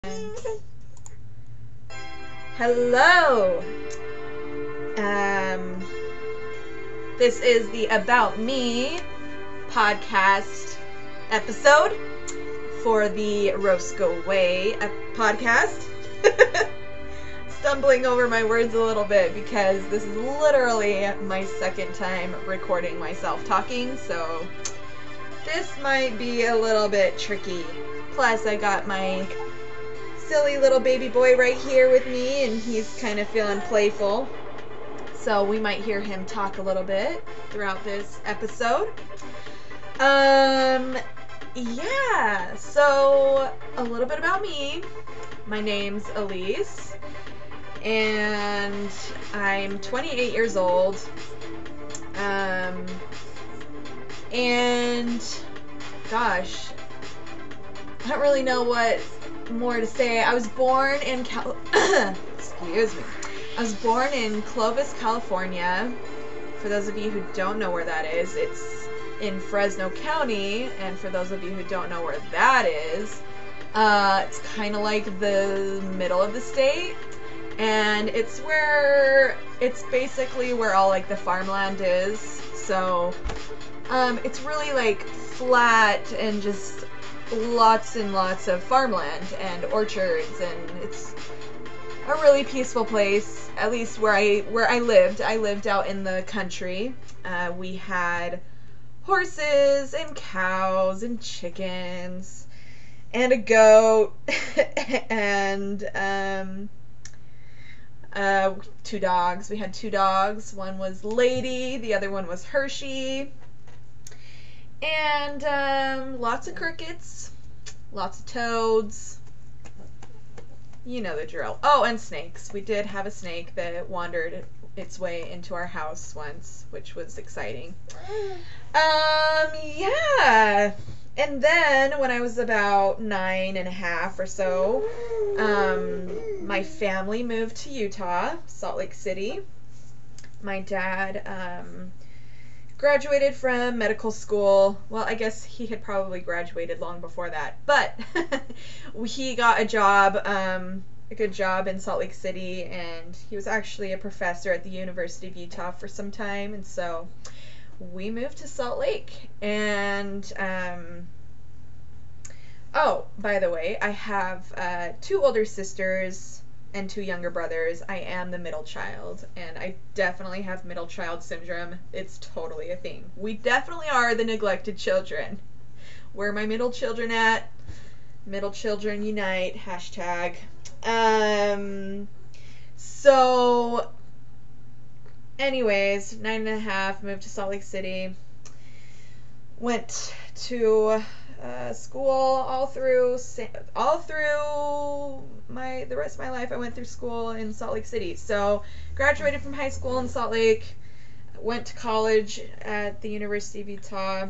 Hello. This is the About Me podcast episode for the Roscoe Way podcast. Stumbling over my words a little bit because this is literally my second time recording myself talking, so this might be a little bit tricky. Plus, I got my silly little baby boy right here with me, and he's kind of feeling playful. So we might hear him talk a little bit throughout this episode. Yeah, so a little bit about me. My name's Elise, and I'm 28 years old. And gosh, I don't really know what more to say. I was born in excuse me. I was born in Clovis, California. For those of you who don't know where that is, it's in Fresno County, and for those of you who don't know where that is, it's kind of like the middle of the state, and it's basically where all like the farmland is. So it's really like flat and just lots and lots of farmland and orchards, and it's a really peaceful place. At least where I lived. I lived out in the country. We had horses and cows and chickens and a goat and two dogs. We had two dogs. One was Lady, the other one was Hershey. And lots of crickets, lots of toads. You know the drill. Oh, and snakes. We did have a snake that wandered its way into our house once, which was exciting. Yeah. And then when I was about 9.5 or so, my family moved to Utah, Salt Lake City. My dad graduated from medical school. Well, I guess he had probably graduated long before that, but he got a job, a good job in Salt Lake City, and he was actually a professor at the University of Utah for some time, and so we moved to Salt Lake. And oh, by the way, I have 2 older sisters and 2 younger brothers. I am the middle child, and I definitely have middle child syndrome. It's totally a thing. We definitely are the neglected children. Where are my middle children at? Middle children unite, hashtag. So anyways, 9.5, moved to Salt Lake City. Went to school all through the rest of my life. I went through school in Salt Lake City. So graduated from high school in Salt Lake, went to college at the University of Utah.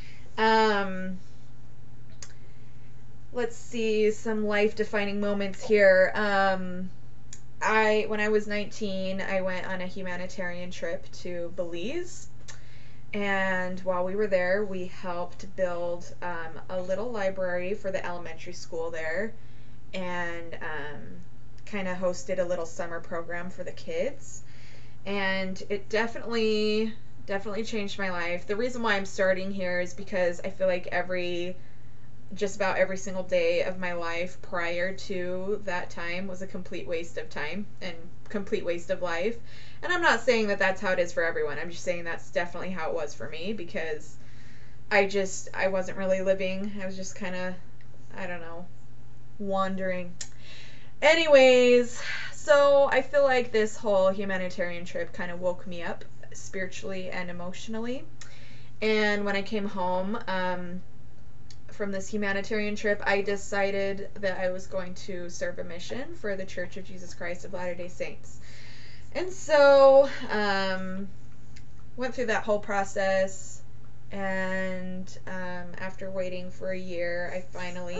Let's see, some life-defining moments here. When I was 19, I went on a humanitarian trip to Belize. And while we were there, we helped build a little library for the elementary school there, and kind of hosted a little summer program for the kids. And it definitely changed my life. The reason why I'm starting here is because I feel like just about every single day of my life prior to that time was a complete waste of time and complete waste of life. And I'm not saying that that's how it is for everyone. I'm just saying that's definitely how it was for me, because I wasn't really living. I was just kind of, I don't know, wandering. Anyways, so I feel like this whole humanitarian trip kind of woke me up spiritually and emotionally. And when I came home from this humanitarian trip, I decided that I was going to serve a mission for the Church of Jesus Christ of Latter-day Saints. And so, went through that whole process, and after waiting for a year, I finally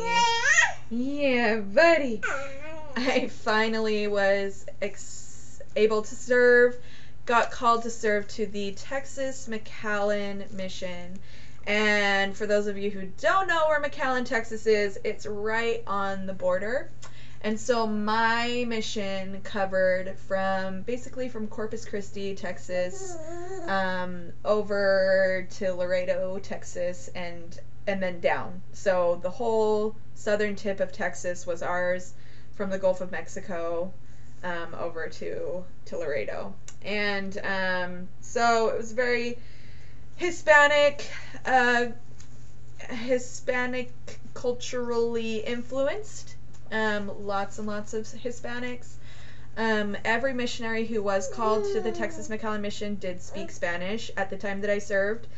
was able to serve, got called to serve to the Texas McAllen Mission. And for those of you who don't know where McAllen, Texas is, it's right on the border. And so my mission covered basically from Corpus Christi, Texas, over to Laredo, Texas, and then down. So the whole southern tip of Texas was ours, from the Gulf of Mexico over to Laredo. And so it was very Hispanic, Hispanic culturally influenced. Lots and lots of Hispanics. Every missionary who was called to the Texas McAllen mission did speak Spanish at the time that I served.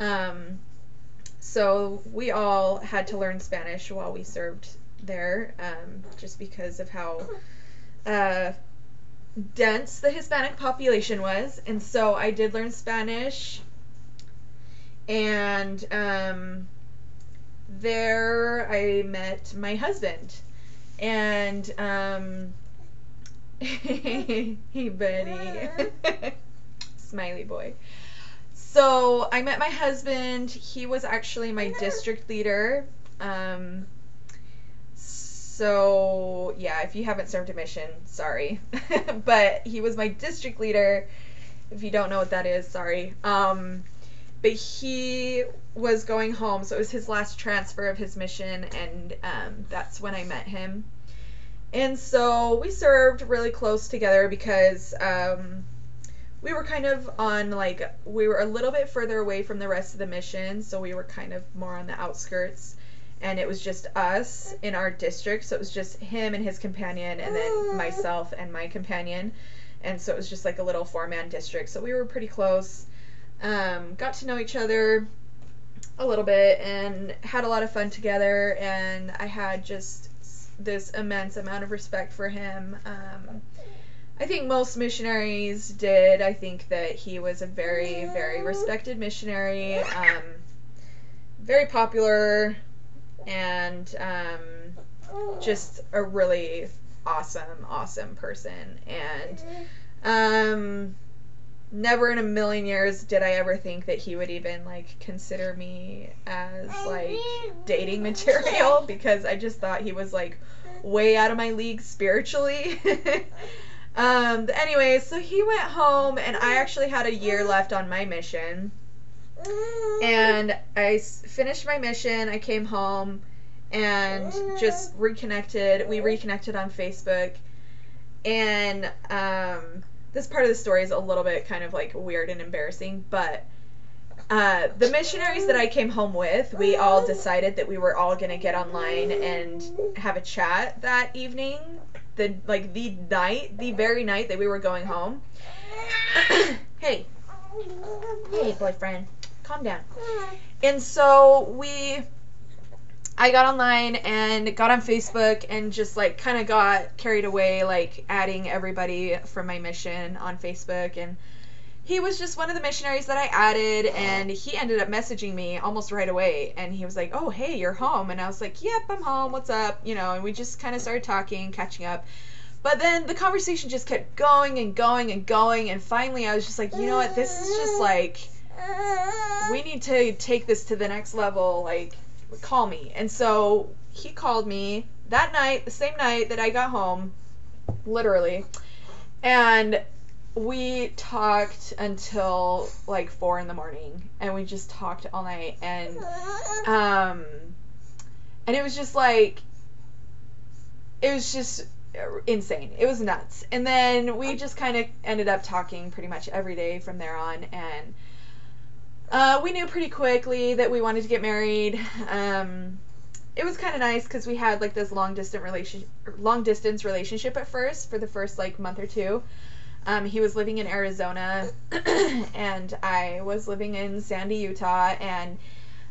So we all had to learn Spanish while we served there, just because of how dense the Hispanic population was. And so I did learn Spanish. And there I met my husband. And hey buddy. Smiley boy. So I met my husband. He was actually my district leader. So yeah, if you haven't served a mission, sorry. But he was my district leader. If you don't know what that is, sorry. But he was going home, so it was his last transfer of his mission, and that's when I met him. And so we served really close together because we were kind of on, like, we were a little bit further away from the rest of the mission, so we were kind of more on the outskirts, and it was just us in our district, so it was just him and his companion, and then myself and my companion, and so it was just like a little 4-man district, so we were pretty close. Got to know each other a little bit and had a lot of fun together, and I had just this immense amount of respect for him. I think most missionaries did. I think that he was a very, very respected missionary, very popular, and just a really awesome person. And never in a million years did I ever think that he would even, like, consider me as, like, dating material, because I just thought he was, like, way out of my league spiritually. Anyway, so he went home, and I actually had a year left on my mission, and I finished my mission. I came home and just reconnected. We reconnected on Facebook, and this part of the story is a little bit kind of like weird and embarrassing, but the missionaries that I came home with, we all decided that we were all going to get online and have a chat that evening, the very night that we were going home. Hey, boyfriend, calm down. And so I got online and got on Facebook and just, like, kind of got carried away, like, adding everybody from my mission on Facebook. And he was just one of the missionaries that I added, and he ended up messaging me almost right away. And he was like, "Oh, hey, you're home." And I was like, "Yep, I'm home. What's up?" You know, and we just kind of started talking, catching up. But then the conversation just kept going and going and going. And finally I was just like, you know what? This is just, like, we need to take this to the next level. Like, call me. And so he called me that night, the same night that I got home, literally, and we talked until like 4 in the morning, and we just talked all night, and it was just like, it was just insane. It was nuts. And then we just kind of ended up talking pretty much every day from there on, and we knew pretty quickly that we wanted to get married. It was kind of nice because we had, like, this long distance relationship at first, for the first, like, month or two. He was living in Arizona, and I was living in Sandy, Utah, and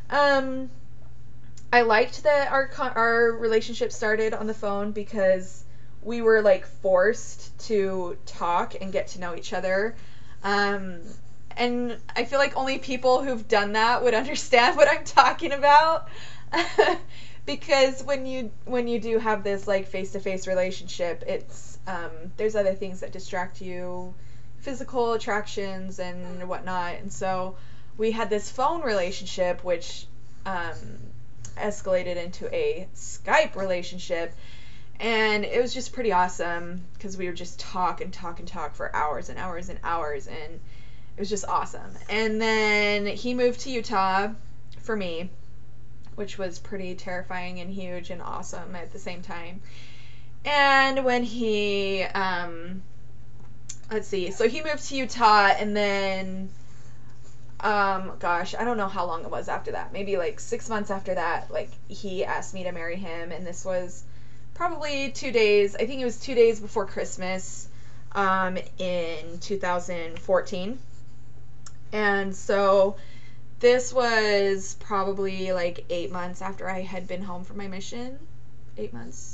I liked that our relationship started on the phone because we were, like, forced to talk and get to know each other. And I feel like only people who've done that would understand what I'm talking about. Because when you do have this, like, face-to-face relationship, it's there's other things that distract you, physical attractions and whatnot. And so we had this phone relationship, which escalated into a Skype relationship. And it was just pretty awesome because we would just talk and talk and talk for hours and hours and hours, and it was just awesome. And then he moved to Utah for me, which was pretty terrifying and huge and awesome at the same time. And when he, let's see, so he moved to Utah, and then, gosh, I don't know how long it was after that. Maybe like 6 months after that, like, he asked me to marry him, and this was probably 2 days, I think it was 2 days before Christmas, in 2014. And so this was probably like 8 months after I had been home from my mission. 8 months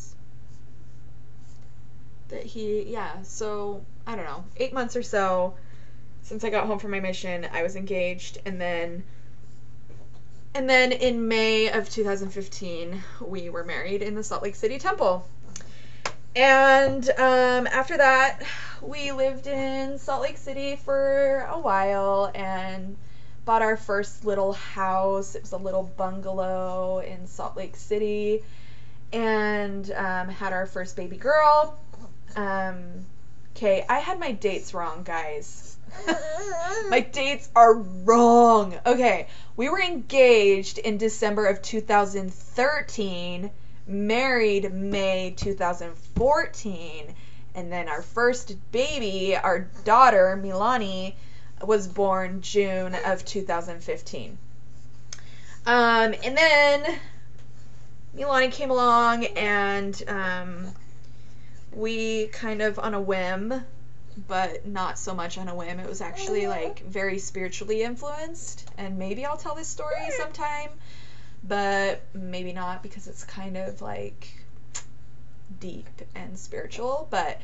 that so I don't know, 8 months or so since I got home from my mission. I was engaged, and then in May of 2015 we were married in the Salt Lake City Temple. And after that we lived in Salt Lake City for a while and bought our first little house. It was a little bungalow in Salt Lake City, and had our first baby girl. Okay, I had my dates wrong, guys. My dates are wrong. Okay, we were engaged in December of 2013, married May 2014, and then our first baby, our daughter, Milani, was born June of 2015. And then Milani came along, and we kind of on a whim, but not so much on a whim. It was actually like very spiritually influenced, and maybe I'll tell this story sometime, but maybe not, because it's kind of like deep and spiritual. But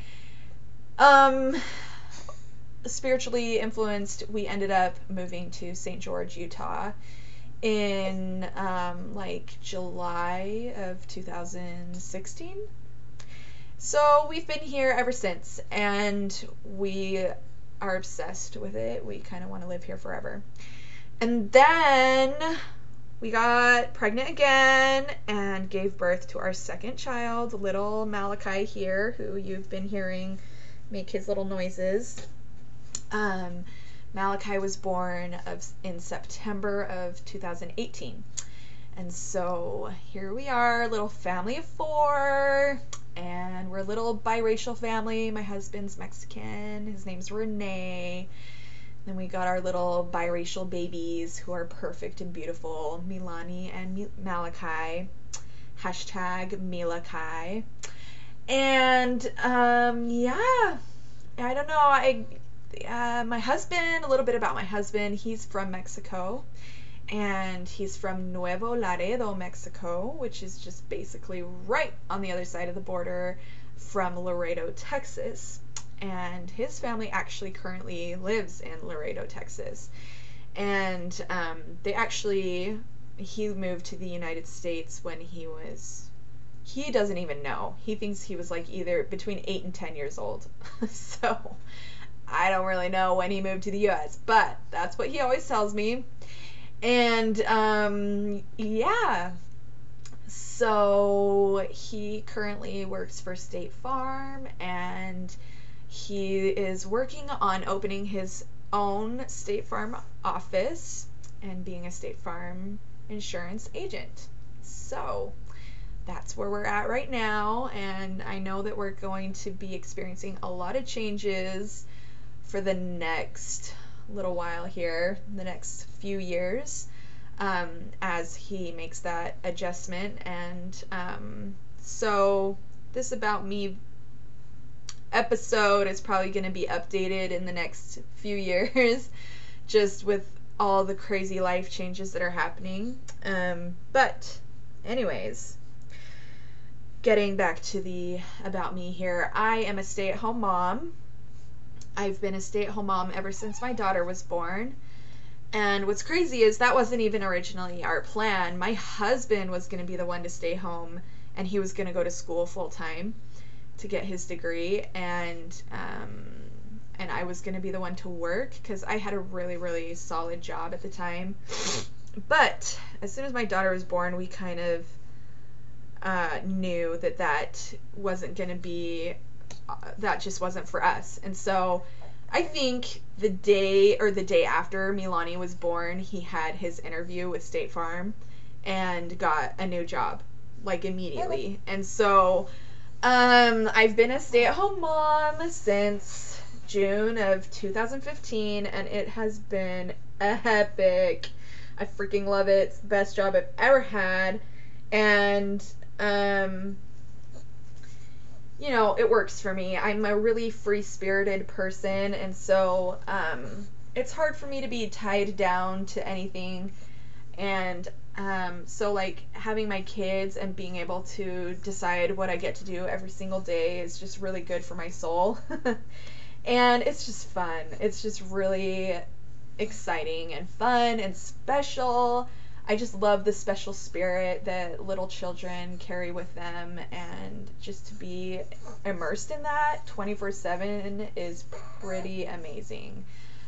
spiritually influenced, we ended up moving to St. George, Utah in like July of 2016. So we've been here ever since, and we are obsessed with it. We kind of want to live here forever. And then we got pregnant again and gave birth to our second child, little Malachi here, who you've been hearing make his little noises. Malachi was born in September of 2018. And so here we are, little family of 4, and we're a little biracial family. My husband's Mexican, his name's Renee. Then we got our little biracial babies who are perfect and beautiful, Milani and Malachi, hashtag Milakai. And yeah, I don't know, my husband, a little bit about my husband. He's from Mexico, and he's from Nuevo Laredo, Mexico, which is just basically right on the other side of the border from Laredo, Texas. And his family actually currently lives in Laredo, Texas. And he moved to the United States when he doesn't even know. He thinks he was like either between 8 and 10 years old. So I don't really know when he moved to the US, but that's what he always tells me. And yeah, so he currently works for State Farm, and he is working on opening his own State Farm office and being a State Farm insurance agent. So that's where we're at right now, and I know that we're going to be experiencing a lot of changes for the next little while here, the next few years, as he makes that adjustment. And so this About Me episode is probably going to be updated in the next few years, just with all the crazy life changes that are happening. But anyways, getting back to the About Me here, I am a stay-at-home mom. I've been a stay-at-home mom ever since my daughter was born. And what's crazy is that wasn't even originally our plan. My husband was going to be the one to stay home, and he was going to go to school full-time to get his degree, and I was going to be the one to work because I had a really, really solid job at the time. But as soon as my daughter was born, we kind of knew that that wasn't going to be, that just wasn't for us. And so I think the day after Milani was born, he had his interview with State Farm and got a new job, like immediately. And so I've been a stay-at-home mom since June of 2015, and it has been epic. I freaking love it. It's the best job I've ever had. And you know, it works for me. I'm a really free-spirited person, and so it's hard for me to be tied down to anything. And so, like, having my kids and being able to decide what I get to do every single day is just really good for my soul. And it's just fun. It's just really exciting and fun and special. I just love the special spirit that little children carry with them, and just to be immersed in that 24/7 is pretty amazing.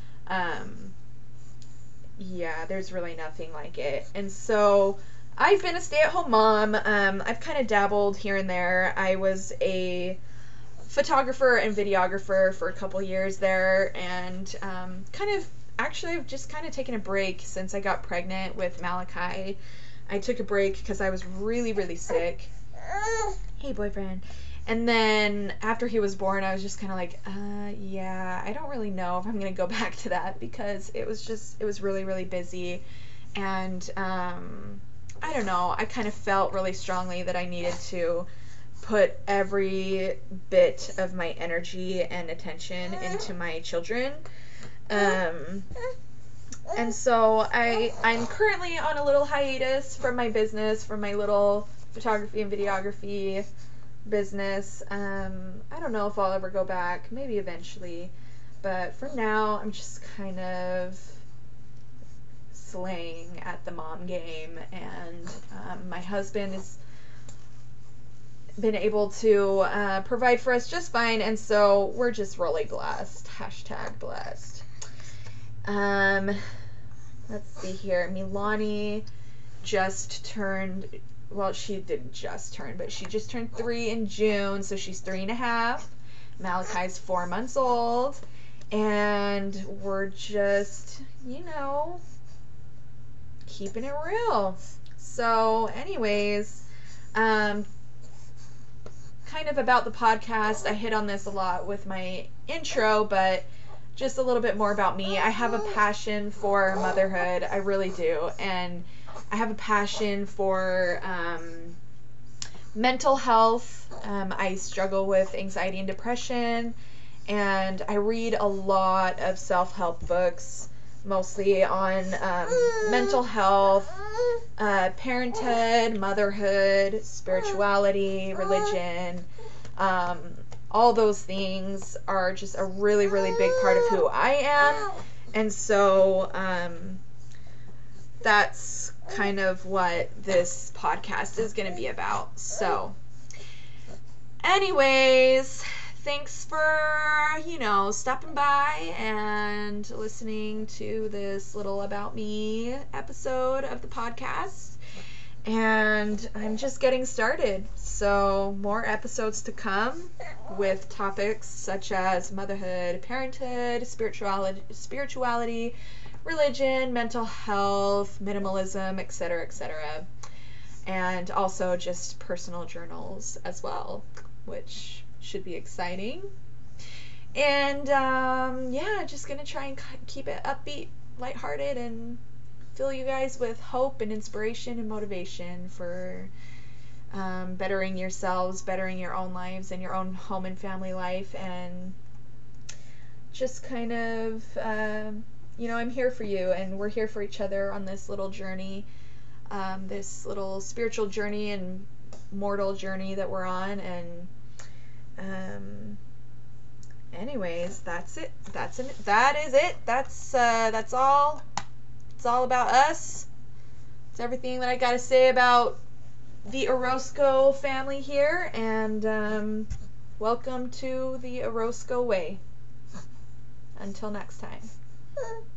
Yeah, there's really nothing like it. And so I've been a stay-at-home mom. I've kind of dabbled here and there. I was a photographer and videographer for a couple years there, and actually, I've just kind of taken a break since I got pregnant with Malachi. I took a break because I was really, really sick. Hey, boyfriend. And then after he was born, I was just kind of like, yeah, I don't really know if I'm going to go back to that, because it was really, really busy. And I don't know, I kind of felt really strongly that I needed to put every bit of my energy and attention into my children. And so I'm currently on a little hiatus from my business, from my little photography and videography business. I don't know if I'll ever go back, maybe eventually, but for now I'm just kind of slaying at the mom game, and my husband has been able to provide for us just fine, and so we're just really blessed. #blessed. Let's see here. Milani just turned, well, she didn't just turn, but she just turned 3 in June, so she's 3.5. Malachi's 4 months old, and we're just, you know, keeping it real. So anyways, kind of about the podcast, I hit on this a lot with my intro, but just a little bit more about me. I have a passion for motherhood. I really do. And I have a passion for mental health. I struggle with anxiety and depression. And I read a lot of self-help books, mostly on mental health, parenthood, motherhood, spirituality, religion. All those things are just a really, really big part of who I am. And so that's kind of what this podcast is going to be about. So anyways, thanks for, you know, stopping by and listening to this little about me episode of the podcast. And I'm just getting started, so more episodes to come with topics such as motherhood, parenthood, spirituality, religion, mental health, minimalism, etc., etc. And also just personal journals as well, which should be exciting. And yeah, just gonna try and keep it upbeat, lighthearted, and fill you guys with hope and inspiration and motivation for bettering yourselves, bettering your own lives and your own home and family life, and just kind of, you know, I'm here for you, and we're here for each other on this little journey, this little spiritual journey and mortal journey that we're on. And anyways, that's it. That is it. That's all. It's all about us. It's everything that I gotta say about the Orozco family here, and welcome to the Orozco way. Until next time.